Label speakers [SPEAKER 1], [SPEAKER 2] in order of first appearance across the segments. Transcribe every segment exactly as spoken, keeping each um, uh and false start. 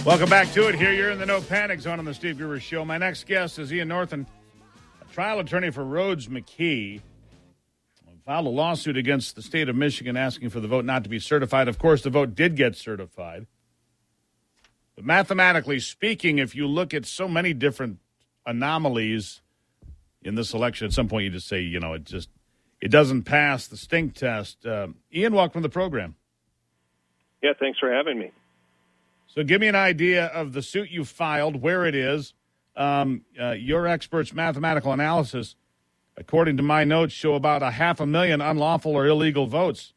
[SPEAKER 1] Welcome back to it. Here you're in the No Panic Zone on the Steve Gruber Show. My next guest is Ian Norton, a trial attorney for Rhodes McKee. Filed a lawsuit against the state of Michigan asking for the vote not to be certified. Of course, the vote did get certified. But mathematically speaking, if you look at so many different anomalies in this election, at some point you just say, you know, it just it doesn't pass the stink test. Uh, Ian, welcome to the program.
[SPEAKER 2] Yeah, thanks for having me.
[SPEAKER 1] So give me an idea of the suit you filed, where it is, um, uh, your expert's mathematical analysis, according to my notes, show about a half a million unlawful or illegal votes.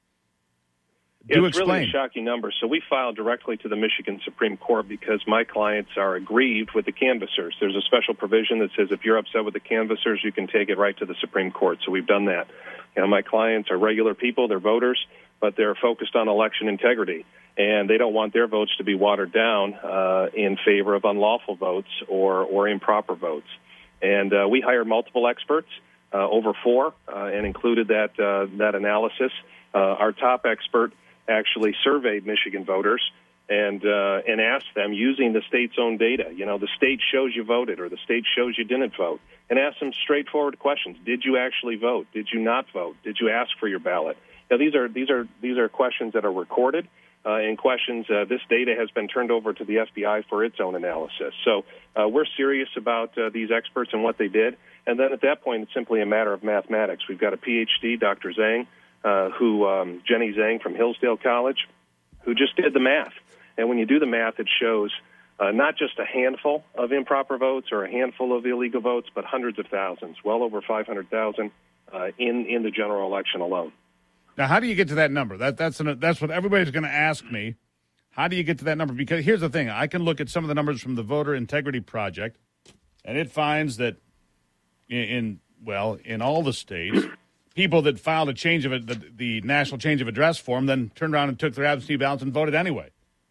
[SPEAKER 2] Yeah,
[SPEAKER 1] Do
[SPEAKER 2] it's
[SPEAKER 1] explain.
[SPEAKER 2] really a shocking number. So we filed directly to the Michigan Supreme Court because my clients are aggrieved with the canvassers. There's a special provision that says if you're upset with the canvassers, you can take it right to the Supreme Court. So we've done that. You know, my clients are regular people, they're voters, but they're focused on election integrity. And they don't want their votes to be watered down uh, in favor of unlawful votes or, or improper votes. And uh, we hired multiple experts, uh, over four, uh, and included that uh, that analysis. Uh, our top expert actually surveyed Michigan voters and uh, and asked them using the state's own data. You know, the state shows you voted or the state shows you didn't vote, and asked them straightforward questions. Did you actually vote? Did you not vote? Did you ask for your ballot? Now, these are these are these are questions that are recorded. Uh, in questions, uh, this data has been turned over to the F B I for its own analysis. So uh, we're serious about uh, these experts and what they did. And then at that point, it's simply a matter of mathematics. We've got a P H D, Doctor Zhang, uh, who um, Jenny Zhang from Hillsdale College, who just did the math. And when you do the math, it shows uh, not just a handful of improper votes or a handful of illegal votes, but hundreds of thousands, well over five hundred thousand uh, in, in the general election alone.
[SPEAKER 1] Now, how do you get to that number? That, that's an, that's what everybody's going to ask me. How do you get to that number? Because here's the thing. I can look at some of the numbers from the Voter Integrity Project, and it finds that in, in well, in all the states, people that filed a change of a, the, the national change of address form then turned around and took their absentee ballots and voted anyway.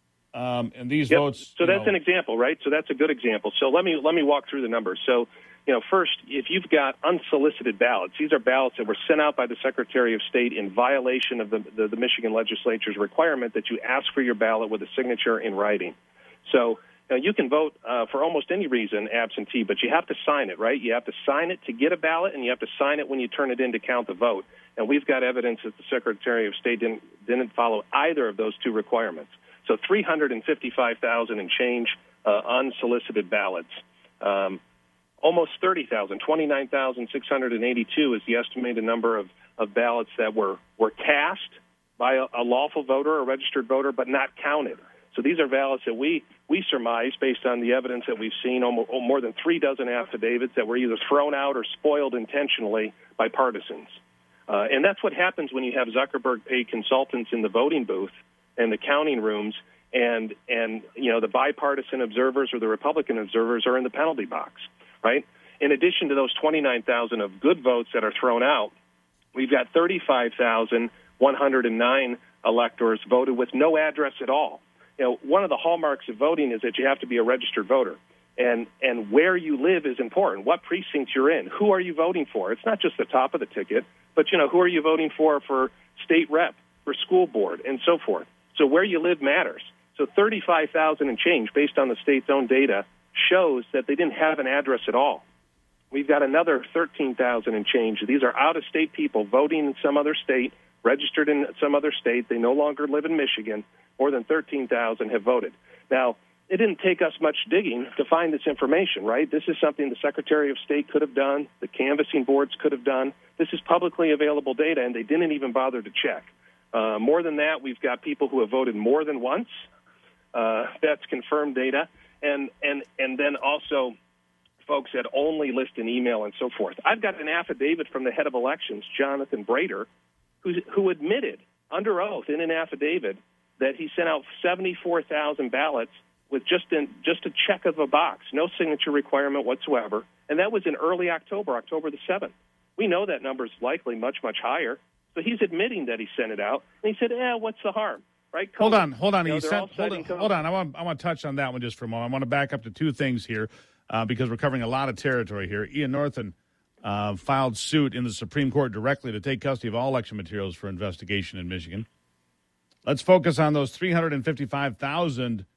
[SPEAKER 1] Um, and these
[SPEAKER 2] yep.
[SPEAKER 1] votes...
[SPEAKER 2] So that's
[SPEAKER 1] know,
[SPEAKER 2] an example, right? So that's a good example. So let me let me walk through the numbers. So, you know, first, if you've got unsolicited ballots, these are ballots that were sent out by the Secretary of State in violation of the, the, the Michigan legislature's requirement that you ask for your ballot with a signature in writing. So you, know, you can vote uh, for almost any reason absentee, but you have to sign it, right? You have to sign it to get a ballot, and you have to sign it when you turn it in to count the vote. And we've got evidence that the Secretary of State didn't didn't follow either of those two requirements. So three hundred fifty-five thousand and change uh, unsolicited ballots. Um, almost thirty thousand, twenty-nine thousand six hundred eighty-two is the estimated number of, of ballots that were, were cast by a, a lawful voter, a registered voter, but not counted. So these are ballots that we, we surmise, based on the evidence that we've seen, almost, more than three dozen affidavits that were either thrown out or spoiled intentionally by partisans. Uh, and that's what happens when you have Zuckerberg-paid consultants in the voting booth and the counting rooms, and, and you know, the bipartisan observers or the Republican observers are in the penalty box, right? In addition to those twenty-nine thousand of good votes that are thrown out, we've got thirty-five thousand one hundred nine electors voted with no address at all. You know, one of the hallmarks of voting is that you have to be a registered voter. And and where you live is important, what precinct you're in. Who are you voting for? It's not just the top of the ticket, but, you know, who are you voting for for state rep, for school board, and so forth. So where you live matters. So thirty-five thousand and change, based on the state's own data, shows that they didn't have an address at all. We've got another thirteen thousand and change. These are out-of-state people voting in some other state, registered in some other state. They no longer live in Michigan. More than thirteen thousand have voted. Now, it didn't take us much digging to find this information, right? This is something the Secretary of State could have done, the canvassing boards could have done. This is publicly available data, and they didn't even bother to check. Uh, more than that, we've got people who have voted more than once. Uh, that's confirmed data. And, and, and then also folks that only list an email and so forth. I've got an affidavit from the head of elections, Jonathan Brader, who, who admitted under oath in an affidavit that he sent out seventy-four thousand ballots with just in, just a check of a box, no signature requirement whatsoever. And that was in early October, October the seventh. We know that number is likely much, much higher. So he's admitting that he sent it out. And he said, eh, what's the harm? Right? COVID.
[SPEAKER 1] Hold on, hold on.
[SPEAKER 2] You know,
[SPEAKER 1] he sent, hold, on hold on. I want, I want to touch on that one just for a moment. I want to back up to two things here uh, because we're covering a lot of territory here. Ian Norton uh, filed suit in the Supreme Court directly to take custody of all election materials for investigation in Michigan. Let's focus on those three hundred fifty-five thousand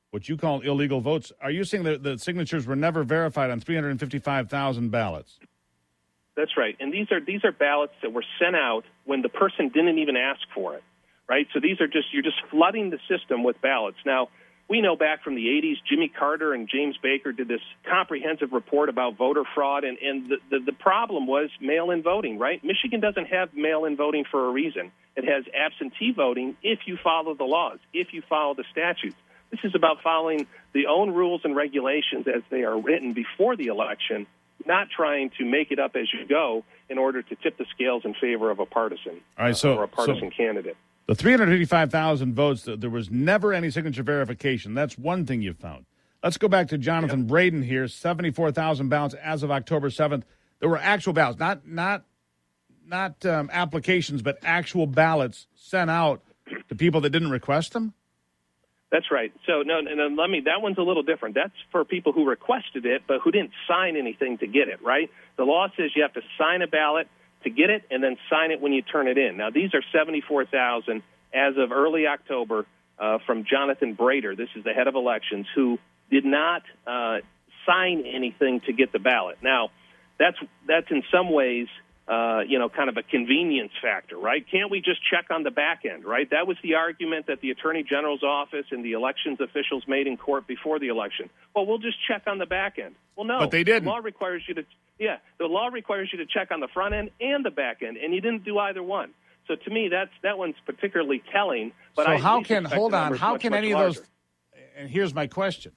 [SPEAKER 1] what you call illegal votes. Are you saying that the signatures were never verified on three hundred fifty-five thousand ballots?
[SPEAKER 2] That's right. And these are these are ballots that were sent out when the person didn't even ask for it, right? So these are just, you're just flooding the system with ballots. Now, we know back from the eighties, Jimmy Carter and James Baker did this comprehensive report about voter fraud, and, and the, the, the problem was mail-in voting, right? Michigan doesn't have mail-in voting for a reason. It has absentee voting if you follow the laws, if you follow the statutes. This is about following the own rules and regulations as they are written before the election, not trying to make it up as you go in order to tip the scales in favor of a partisan
[SPEAKER 1] All right, so,
[SPEAKER 2] uh, or a partisan
[SPEAKER 1] so
[SPEAKER 2] candidate.
[SPEAKER 1] The three hundred fifty-five thousand votes, there was never any signature verification. That's one thing you found. Let's go back to Jonathan yep. Braden here, seventy-four thousand ballots as of October seventh. There were actual ballots, not not not um, applications, but actual ballots sent out to people that didn't request them?
[SPEAKER 2] That's right. So, no, no, let me, that one's a little different. That's for people who requested it, but who didn't sign anything to get it, right? The law says you have to sign a ballot to get it and then sign it when you turn it in. Now, these are seventy-four thousand as of early October uh, from Jonathan Brader. This is the head of elections, who did not uh, sign anything to get the ballot. Now, that's that's in some ways, uh, you know, kind of a convenience factor, right? Can't we just check on the back end, right? That was the argument that the Attorney General's office and the elections officials made in court before the election. Well, we'll just check on the back end. Well, no.
[SPEAKER 1] But they didn't.
[SPEAKER 2] The law requires you to, yeah, the law requires you to check on the front end and the back end, and you didn't do either one. So to me, that's that one's particularly telling. But
[SPEAKER 1] so
[SPEAKER 2] I
[SPEAKER 1] how can, hold on, how
[SPEAKER 2] much,
[SPEAKER 1] can
[SPEAKER 2] much
[SPEAKER 1] any
[SPEAKER 2] larger.
[SPEAKER 1] of those, and here's my question.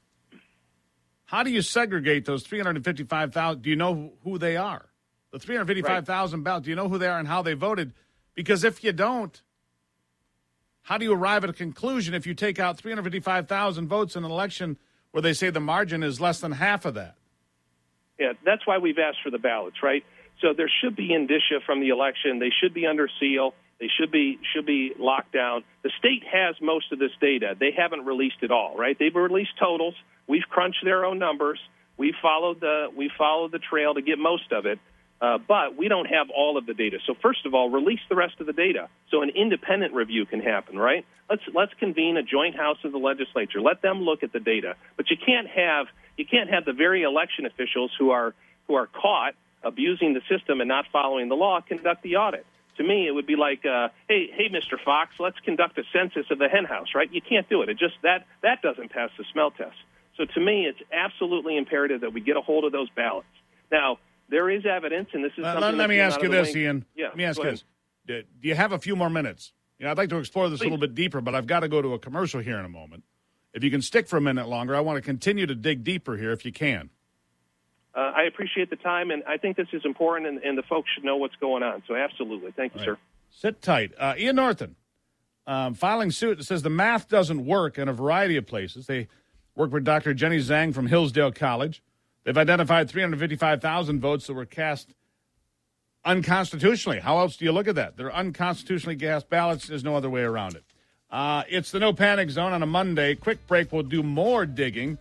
[SPEAKER 1] How do you segregate those three hundred fifty-five thousand? Do you know who they are? The three hundred fifty-five thousand right. ballots, do you know who they are and how they voted? Because if you don't, how do you arrive at a conclusion if you take out three hundred fifty-five thousand votes in an election where they say the margin is less than half of that?
[SPEAKER 2] Yeah, that's why we've asked for the ballots, right? So there should be indicia from the election. They should be under seal. They should be should be locked down. The state has most of this data. They haven't released it all, right? They've released totals. We've crunched their own numbers. We followed the we followed the trail to get most of it, uh, but we don't have all of the data. So first of all, release the rest of the data so an independent review can happen, right? Let's let's convene a joint house of the legislature. Let them look at the data. But you can't have you can't have the very election officials who are who are caught abusing the system and not following the law conduct the audit. To me, it would be like, uh, hey, hey, Mister Fox, let's conduct a census of the hen house, right? You can't do it. It just that that doesn't pass the smell test. So to me, it's absolutely imperative that we get a hold of those ballots. Now, there is evidence, and this is
[SPEAKER 1] uh,
[SPEAKER 2] something.
[SPEAKER 1] Let, let me ask you this,
[SPEAKER 2] wing.
[SPEAKER 1] Ian.
[SPEAKER 2] Yeah,
[SPEAKER 1] let me ask you
[SPEAKER 2] ahead.
[SPEAKER 1] this: do, do you have a few more minutes? You know, I'd like to explore this
[SPEAKER 2] Please.
[SPEAKER 1] a little bit deeper, but I've got to go to a commercial here in a moment. If you can stick for a minute longer, I want to continue to dig deeper here, if you can.
[SPEAKER 2] Uh, I appreciate the time, and I think this is important, and, and the folks should know what's going on. So absolutely. Thank you,
[SPEAKER 1] All
[SPEAKER 2] sir.
[SPEAKER 1] right. Sit tight. Uh, Ian Norton, um, filing suit, says the math doesn't work in a variety of places. They work with Doctor Jenny Zhang from Hillsdale College. They've identified three hundred fifty-five thousand votes that were cast unconstitutionally. How else do you look at that? They're unconstitutionally cast ballots. There's no other way around it. Uh, it's the No Panic Zone on a Monday. Quick break. We'll do more digging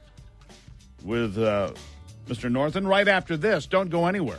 [SPEAKER 1] with uh, Mister Norton right after this. Don't go anywhere.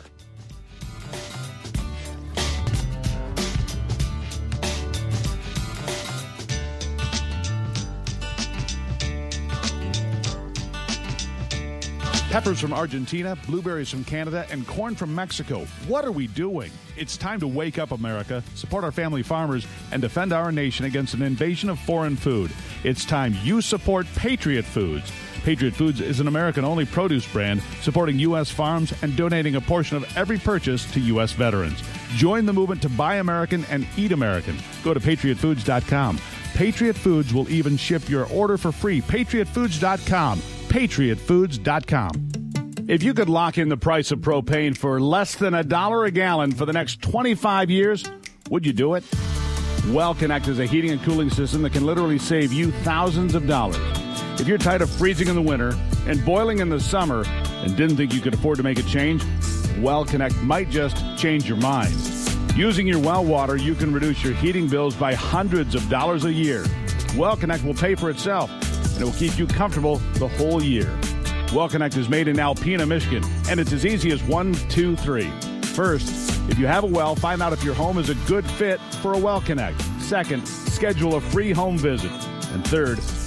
[SPEAKER 1] Peppers from Argentina, blueberries from Canada, and corn from Mexico. What are we doing? It's time to wake up, America, support our family farmers, and defend our nation against an invasion of foreign food. It's time you support Patriot Foods. Patriot Foods is an American-only produce brand supporting U S farms and donating a portion of every purchase to U S veterans. Join the movement to buy American and eat American. Go to patriot foods dot com. Patriot Foods will even ship your order for free. patriot foods dot com. patriot foods dot com. If you could lock in the price of propane for less than a dollar a gallon for the next twenty-five years, would you do it? WellConnect is a heating and cooling system that can literally save you thousands of dollars. If you're tired of freezing in the winter and boiling in the summer and didn't think you could afford to make a change, WellConnect might just change your mind. Using your well water, you can reduce your heating bills by hundreds of dollars a year. WellConnect will pay for itself, and it will keep you comfortable the whole year. WellConnect is made in Alpena, Michigan, and it's as easy as one, two, three. First, if you have a well, find out if your home is a good fit for a WellConnect. Second, schedule a free home visit. And third,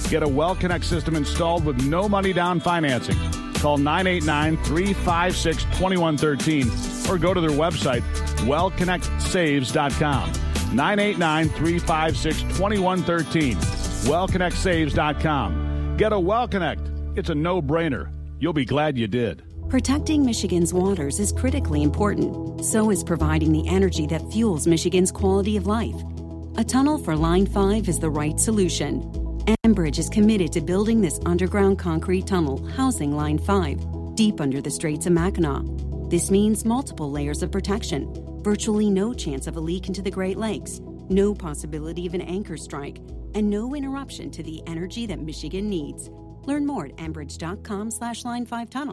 [SPEAKER 1] Get a WellConnect system installed with no money down financing. Call nine eight nine, three five six, two one one three or go to their website, well connect saves dot com. nine eight nine, three five six, two one one three. well connect saves dot com. Get a WellConnect. It's a no-brainer. You'll be glad you did.
[SPEAKER 3] Protecting Michigan's waters is critically important. So is providing the energy that fuels Michigan's quality of life. A tunnel for Line five is the right solution. Enbridge is committed to building this underground concrete tunnel housing Line five, deep under the Straits of Mackinac. This means multiple layers of protection, virtually no chance of a leak into the Great Lakes, no possibility of an anchor strike, and no interruption to the energy that Michigan needs. Learn more at enbridge dot com slash line five tunnel.